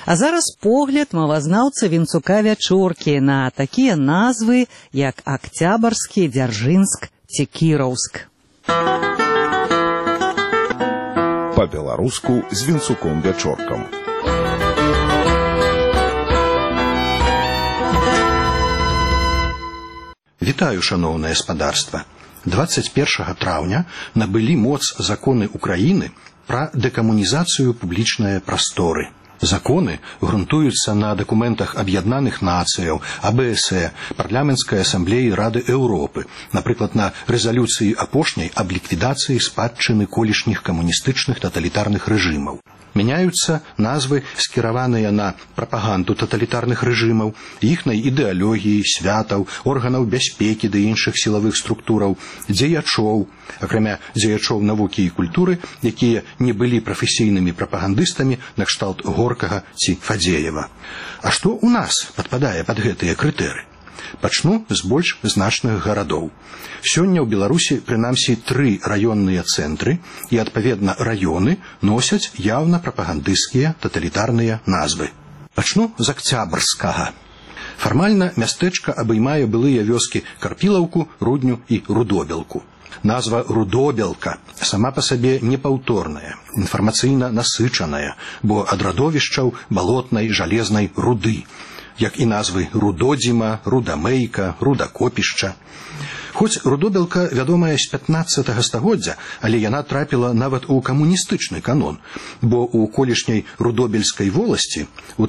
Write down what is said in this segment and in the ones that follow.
А зараз погляд мовазнаўца Вінцука Вячоркі на такія назвы, як Акцябарскі, Дзяржынск ці Кіраўск. Па-беларуску з Вінцуком Вячоркам. Вітаю, шаноўнае спадарства. 21 траўня набылі моц законы Украіны пра дэкамунізацыю публічнай прасторы. Законы грунтуюцца на дакументах Аб'яднаных Нацыяў, АБСЭ, Парламенцкай асамблеі Рады Еўропы, напрыклад, на рэзалюцыі апошняй аб ліквідацыі спадчыны колішніх камуністычных таталітарных рэжымаў. Мяняюцца назвы, скіраваныя на прапаганду таталітарных рэжымаў, іхнай ідэалогіі, святаў, органаў бяспекі ды іншых сілавых структураў, дзеячоў, акрамя дзеячоў навукі і культуры, якія не былі прафесійнымі прапагандыстамі накшталт Горкага ці Фадзеева. А што ў нас падпадае пад гэтыя крытэры? Пачну з больш значных гарадоў. Сёння ў Беларусі прынамсі 3 раённыя цэнтры і, адпаведна, раёны носяць яўна прапагандысцкія таталітарныя назвы. Пачну з Акцябарскага. Фармальна мястэчка абаймае былыя вёскі Карпілаўку, Рудню і Рудобелку. Назва Рудобелка сама па сабе непаўторная, інфармацыйна насычаная, бо ад радовішчаў балотнай жалезнай руды, як і назвы Рудодзіма, Рудамейка, Рудакопішча. Хоць Рудобелка вядомая з 15 стагоддзя, але яна трапіла нават у камуністычны канон, бо ў колішняй Рудобельскай воласці ў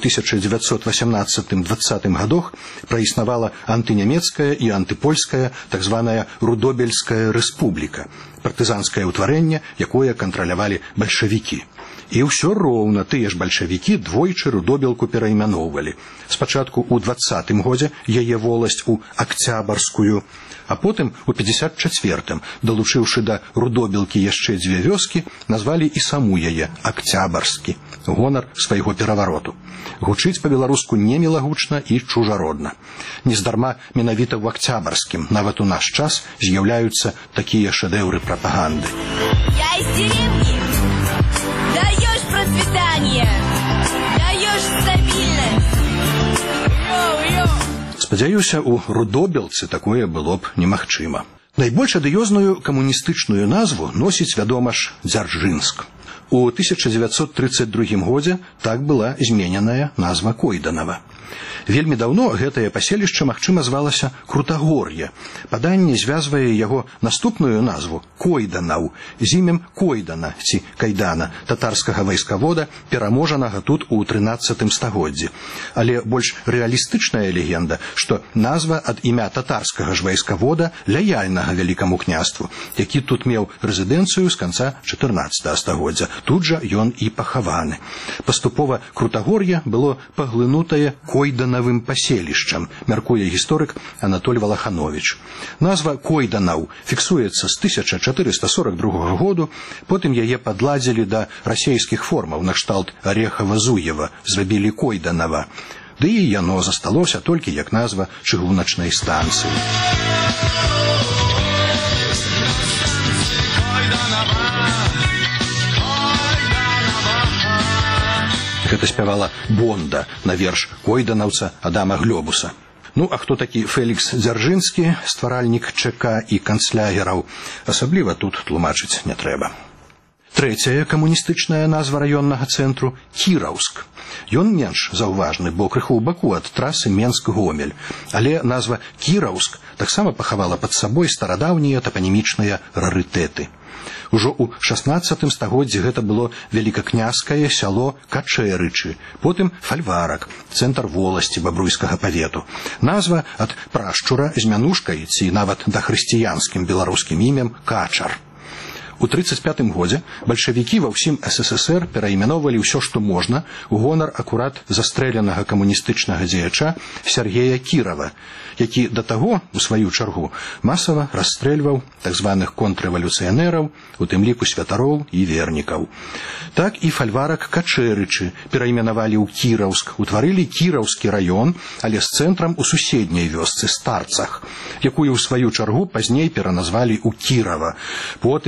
1918-20 гадах праіснавала антынямецкая і антыпольская так званая Рудобельская рэспубліка, партызанскае ўтварэнне, якое кантралявалі бальшавікі. І ўсё роўна тыя ж бальшавікі двойчы Рудобелку перайменоўвалі. Спачатку ў 20-м годзе яе воласць у Акцябарскую, а потым у 54-м, далучыўшы да Рудобелкі яшчэ 2 вёскі, назвалі і саму яе Акцябарскі, гонар свайго перавароту. Гучыць па-беларуску немілагучна і чужародна. Нездарма менавіта ў Акцябарскім нават у наш час з'яўляюцца такія шэдэўры прапаганды. Я из деревни. Даешь процветание, даешь стабильность. Спадзяюся, у Рудобелцы такое было б немагчыма. Найбольш адыёзную камуністычную назву носіць, вядома ж, Дзяржынск. У 1932 годзе так была змененая назва Койданава. Вельмі даўно гэтае паселішча, магчыма, звалася Крутагор'е. Паданне звязвае яго наступную назву Койданаў з імем Койдана ці Кайдана, татарскага вайскавода, пераможанага тут у 13 стагоддзі. Але больш рэалістычная легенда, што назва ад імя татарскага ж вайскавода, лаяльнага вялікаму княству, які тут меў рэзідэнцыю з канца 14 стагоддзя. Тут жа ён і пахаваны. Паступова Крутагор'е было паглынутае Койданавым паселішчам, мяркуе гісторык Анатоль Валаханович. Назва Койданаў фіксуецца з 1442 году, потым яе падладзілі да расейскіх формаў накшталт Арехава-Зуева, зрабілі Койданава. Ды і яно засталося толькі як назва чыгуначнай станцыі. Гэта спявала Бонда на верш койданаўца Адама Глёбуса. Ну, а хто такі Фелікс Дзяржынскі, стваральнік ЧК і канцлягераў, асабліва тут тлумачыць не трэба. Трэцяя камуністычная назва раённага цэнтру – Кіраўск. Ён менш заўважны, бо крыху ў баку ад трасы Менск-Гомель. Але назва Кіраўск таксама пахавала пад сабой старадаўнія тапанімічныя рарытэты. Ужо ў 16 стагоддзі гэта было вялікакняскае сяло Качэрычы, потым фальварак, цэнтр воласці бабруйскага павету. Назва ад прашчура з мянушкай ці нават дахрысціянскім беларускім імем Качар. У 1935 годзе бальшавікі ва ўсім СССР перайменоўвалі ўсё, што можна, у гонар акурат застрэленага камуністычнага дзеяча Сергея Кірава, які да таго, у сваю чаргу, масава расстрэльваў так званых контррэвалюцыянераў, у тым ліку святароў і вернікаў. Так і фальварак Качэрычы перайменавалі ў Кіраўск, утварылі Кіраўскі раён, але з цэнтрам у суседняй вёсцы Старцах, якую ў сваю чаргу пазней пераназвалі ў Кірава. Потым перанеслі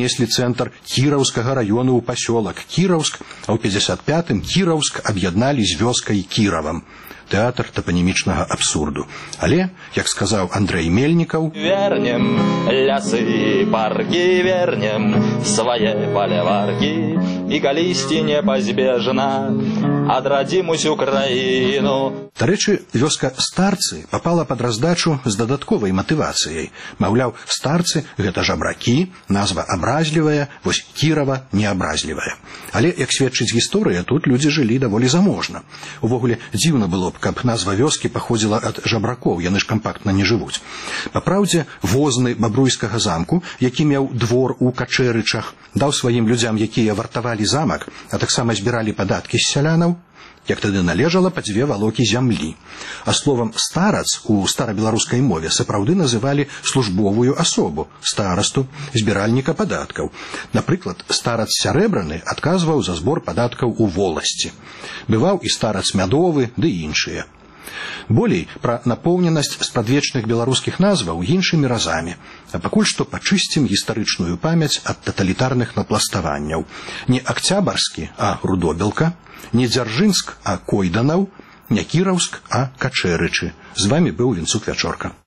перанеслі цэнтр кіраўскага раёну ў пасёлак Кіраўск, а ў 55-м Кіраўск аб'ядналі з вёскай Кіравам. Тэатр тапанімічнага абсурду. Але, як сказаў Андрэй Мельнікаў, вернем лясы, паркі, вернем свае паляваркі, і калісьці непазбежна адрадзім усю краіну. Дарэчы, вёска Старцы папала пад раздачу з дадатковай матывацыяй. Маўляў, старцы – гэта жабракі, назва абразлівая, вось Кірава неабразлівая. Але, як сведчыць гісторыя, тут людзі жылі даволі заможна. Увогуле, дзіўна было б, каб назва вёскі паходзіла ад жабракоў, яны ж кампактна не жывуць. Папраўдзе, возны бабруйскага замку, які меў двор у Качэрычах, даў сваім людзям, якія вартавалі замак, а таксама збіралі падаткі з сялянаў, як тады належала па 2 валокі зямлі. А словам «старац» у старабеларускай мове сапраўды называлі службовую асобу, старасту, збіральніка падаткаў. Напрыклад, старац сярэбраны адказваў за збор падаткаў у воласці. Бываў і старац мядовы, ды іншыя. Болей пра напоўненасць спрадвечных беларускіх назваў іншымі разамі. А пакуль што пачысцім гістарычную памяць ад таталітарных напластаванняў. Не Акцябарскі, а Рудобелка, не Дзяржынск, а Койданаў, не Кіраўск, а Качэрычы. З вамі быў Вінцук Вячорка.